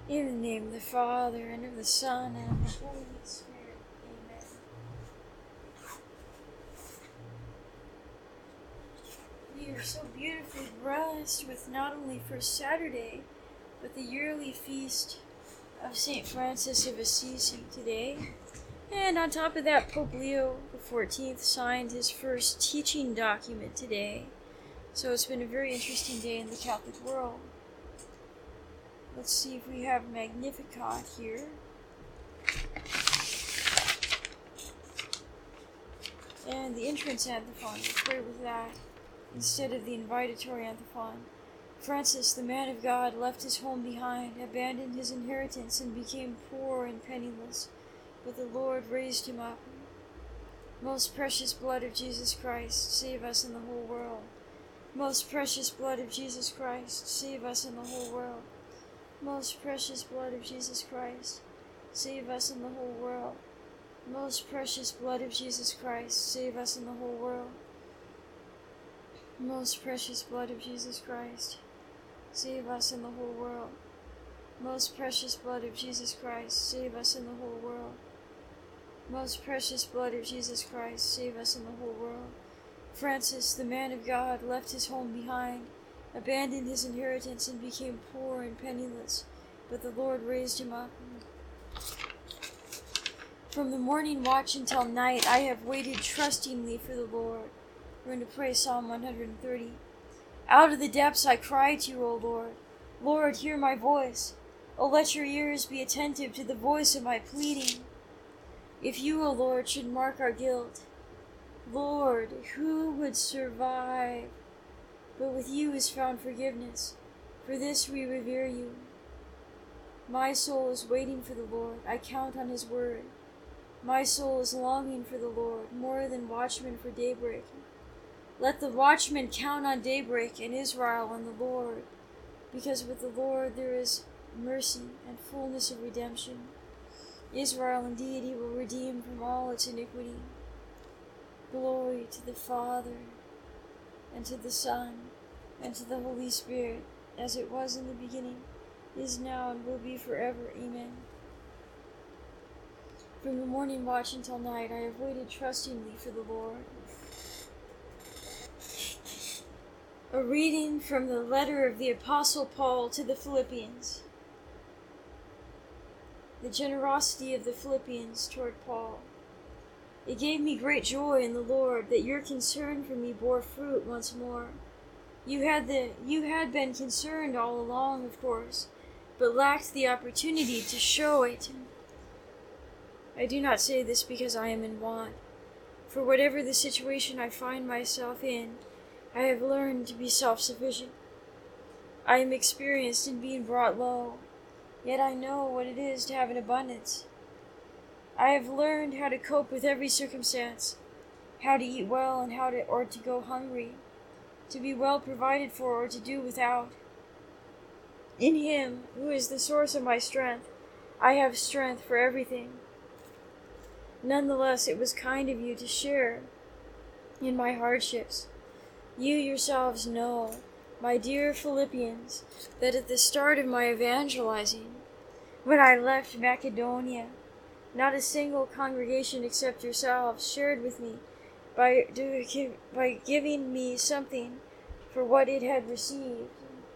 In the name of the Father, and of the Son, and of the Holy Spirit. Amen. We are so beautifully blessed with not only First Saturday, but the yearly feast of St. Francis of Assisi today. And on top of that, Pope Leo XIV signed his first teaching document today. So it's been a very interesting day in the Catholic world. Let's see if we have Magnificat here. And the entrance antiphon, we'll pray with that instead of the invitatory antiphon. Francis, the man of God, left his home behind, abandoned his inheritance, and became poor and penniless. But the Lord raised him up. Most precious blood of Jesus Christ, save us in the whole world. Most precious blood of Jesus Christ, save us in the whole world. Most precious blood of Jesus Christ, save us in the whole world. Most precious blood of Jesus Christ, save us in the whole world. Most precious blood of Jesus Christ, save us in the whole world. Most precious blood of Jesus Christ, save us in the whole world. Most precious blood of Jesus Christ, save us in the whole world. Francis, the man of God, left his home behind, abandoned his inheritance, and became poor and penniless, but the Lord raised him up. From the morning watch until night, I have waited trustingly for the Lord. We're going to pray Psalm 130. Out of the depths I cry to you, O Lord. Lord, hear my voice. O let your ears be attentive to the voice of my pleading. If you, O Lord, should mark our guilt, Lord, who would survive? But with you is found forgiveness. For this we revere you. My soul is waiting for the Lord. I count on his word. My soul is longing for the Lord, more than watchmen for daybreak. Let the watchmen count on daybreak, and Israel on the Lord, because with the Lord there is mercy and fullness of redemption. Israel indeed he will redeem from all its iniquity. Glory to the Father, and to the Son, and to the Holy Spirit, as it was in the beginning, is now, and will be forever. Amen. From the morning watch until night, I have waited trustingly for the Lord. A reading from the letter of the Apostle Paul to the Philippians. The generosity of the Philippians toward Paul. It gave me great joy in the Lord that your concern for me bore fruit once more. You had been concerned all along, of course, but lacked the opportunity to show it. I do not say this because I am in want, for whatever the situation I find myself in, I have learned to be self-sufficient. I am experienced in being brought low, yet I know what it is to have an abundance. I have learned how to cope with every circumstance, how to eat well and or to go hungry, to be well provided for or to do without. In him, who is the source of my strength, I have strength for everything. Nonetheless, it was kind of you to share in my hardships. You yourselves know, my dear Philippians, that at the start of my evangelizing, when I left Macedonia, not a single congregation except yourselves shared with me by giving me something for what it had received.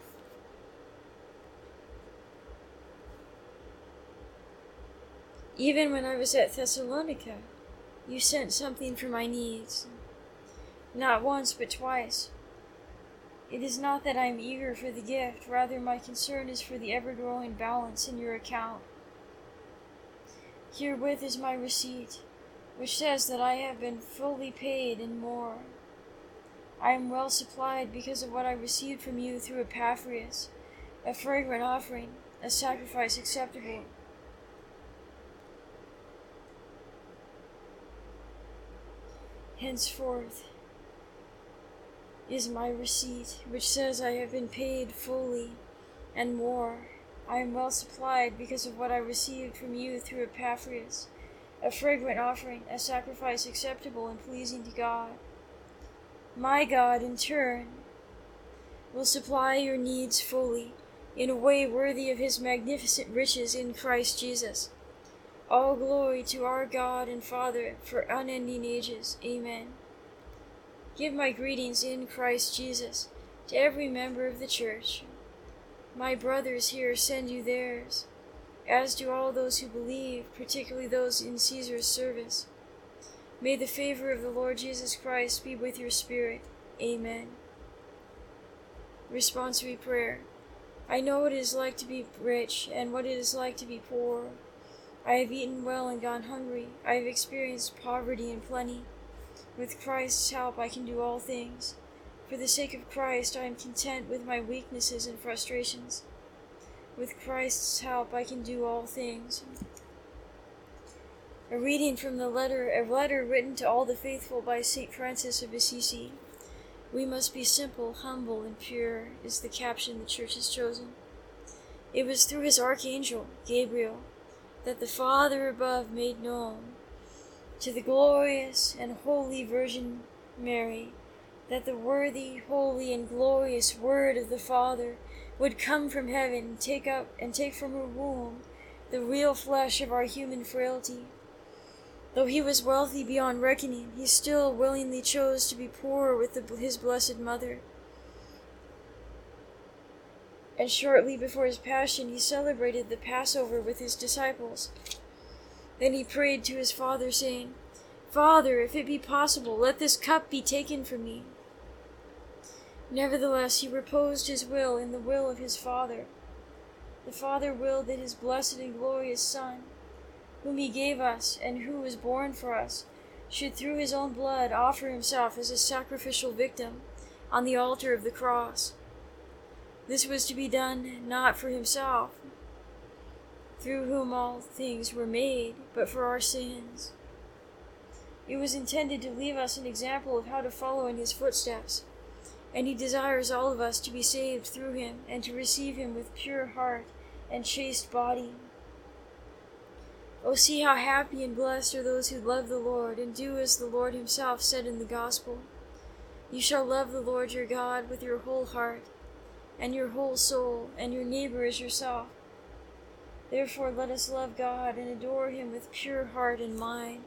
Even when I was at Thessalonica, you sent something for my needs. Not once, but twice. It is not that I am eager for the gift, rather my concern is for the ever-growing balance in your account. Herewith is my receipt, which says that I have been fully paid and more. I am well supplied because of what I received from you through Epaphras, a fragrant offering, a sacrifice acceptable. Henceforth is my receipt, which says I have been paid fully and more. I am well supplied because of what I received from you through Epaphras, a fragrant offering, a sacrifice acceptable and pleasing to God. My God, in turn, will supply your needs fully, in a way worthy of his magnificent riches in Christ Jesus. All glory to our God and Father for unending ages. Amen. Give my greetings in Christ Jesus to every member of the church. My brothers here send you theirs, as do all those who believe, particularly those in Caesar's service. May the favor of the Lord Jesus Christ be with your spirit. Amen. Responsory prayer. I know what it is like to be rich and what it is like to be poor. I have eaten well and gone hungry. I have experienced poverty and plenty. With Christ's help I can do all things. For the sake of Christ I am content with my weaknesses and frustrations. With Christ's help I can do all things. A reading from a letter written to all the faithful by St. Francis of Assisi. We must be simple, humble, and pure is the caption the Church has chosen. It was through his archangel, Gabriel, that the Father above made known to the glorious and holy Virgin Mary that the worthy, holy, and glorious Word of the Father would come from heaven and take from her womb the real flesh of our human frailty. Though he was wealthy beyond reckoning, he still willingly chose to be poor with his Blessed Mother. And shortly before his passion, he celebrated the Passover with his disciples. Then he prayed to his Father, saying, Father, if it be possible, let this cup be taken from me. Nevertheless, he reposed his will in the will of his Father. The Father willed that his blessed and glorious Son, whom he gave us and who was born for us, should through his own blood offer himself as a sacrificial victim on the altar of the cross. This was to be done not for himself, through whom all things were made, but for our sins. It was intended to leave us an example of how to follow in his footsteps, and he desires all of us to be saved through him and to receive him with pure heart and chaste body. Oh, see how happy and blessed are those who love the Lord and do as the Lord himself said in the Gospel. You shall love the Lord your God with your whole heart and your whole soul, and your neighbor as yourself. Therefore let us love God and adore him with pure heart and mind.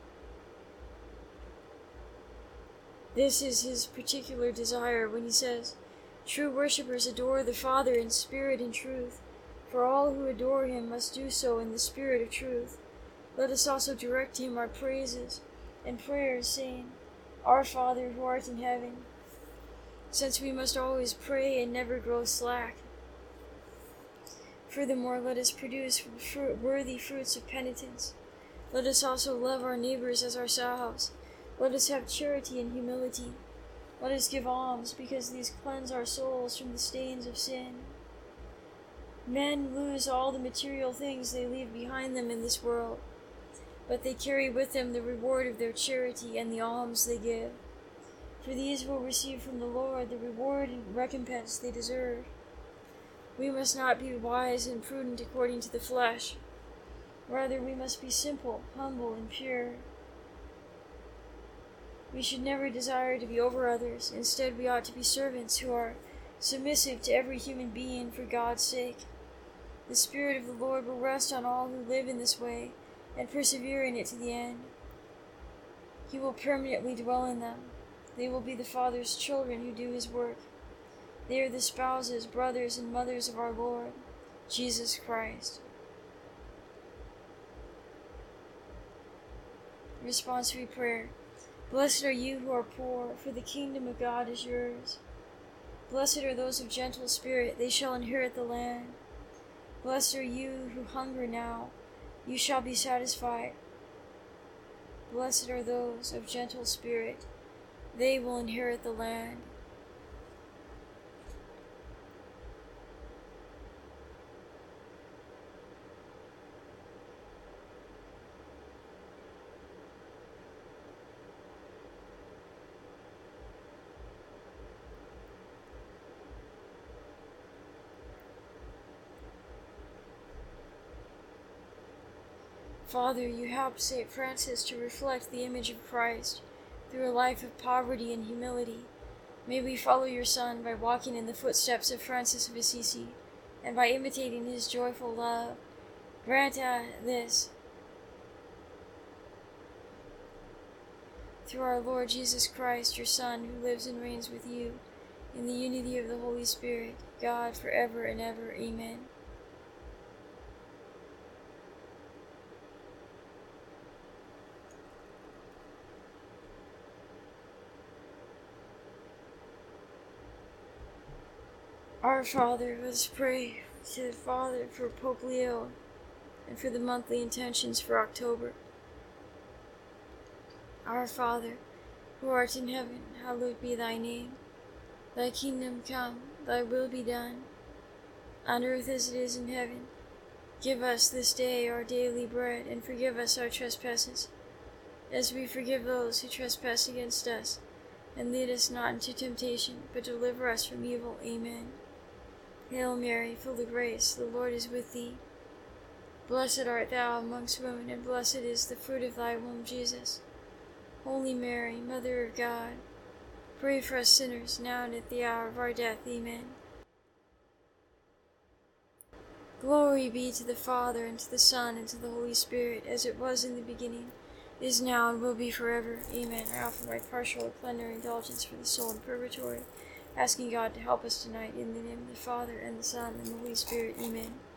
This is his particular desire when he says, True worshippers adore the Father in spirit and truth, for all who adore him must do so in the spirit of truth. Let us also direct him our praises and prayers, saying, Our Father who art in heaven, since we must always pray and never grow slack. Furthermore, let us produce worthy fruits of penitence. Let us also love our neighbors as ourselves. Let us have charity and humility. Let us give alms, because these cleanse our souls from the stains of sin. Men lose all the material things they leave behind them in this world, but they carry with them the reward of their charity and the alms they give. For these will receive from the Lord the reward and recompense they deserve. We must not be wise and prudent according to the flesh. Rather, we must be simple, humble, and pure. We should never desire to be over others. Instead, we ought to be servants who are submissive to every human being for God's sake. The Spirit of the Lord will rest on all who live in this way and persevere in it to the end. He will permanently dwell in them. They will be the Father's children who do his work. They are the spouses, brothers, and mothers of our Lord, Jesus Christ. Responsory prayer. Blessed are you who are poor, for the kingdom of God is yours. Blessed are those of gentle spirit, they shall inherit the land. Blessed are you who hunger now, you shall be satisfied. Blessed are those of gentle spirit, they will inherit the land. Father, you helped St. Francis to reflect the image of Christ through a life of poverty and humility. May we follow your Son by walking in the footsteps of Francis of Assisi, and by imitating his joyful love, grant this through our Lord Jesus Christ, your Son, who lives and reigns with you in the unity of the Holy Spirit, God, forever and ever. Amen. Our Father, let us pray to the Father for Pope Leo and for the monthly intentions for October. Our Father, who art in heaven, hallowed be thy name. Thy kingdom come, thy will be done, on earth as it is in heaven. Give us this day our daily bread, and forgive us our trespasses, as we forgive those who trespass against us. And lead us not into temptation, but deliver us from evil. Amen. Hail Mary, full of grace, the Lord is with thee. Blessed art thou amongst women, and blessed is the fruit of thy womb, Jesus. Holy Mary, Mother of God, pray for us sinners, now and at the hour of our death. Amen. Glory be to the Father, and to the Son, and to the Holy Spirit, as it was in the beginning, is now, and will be forever. Amen. I offer my partial or plenary indulgence for the soul in purgatory, asking God to help us tonight, in the name of the Father, and the Son, and the Holy Spirit. Amen.